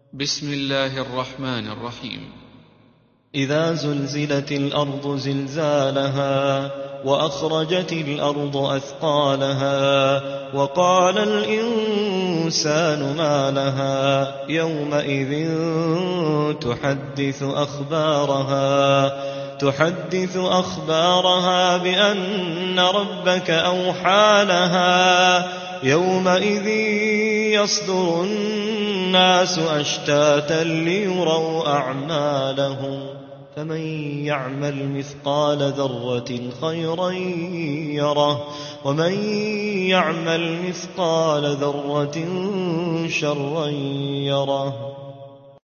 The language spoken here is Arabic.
بسم الله الرحمن الرحيم. إذا زلزلت الأرض زلزالها وأخرجت الأرض أثقالها وقال الإنسان ما لها يومئذ تحدث أخبارها بأن ربك أوحى لها يومئذ يصدر الناس أشتاتا ليروا أعمالهم فمن يعمل مثقال ذرة خيرا يره ومن يعمل مثقال ذرة شرا يره.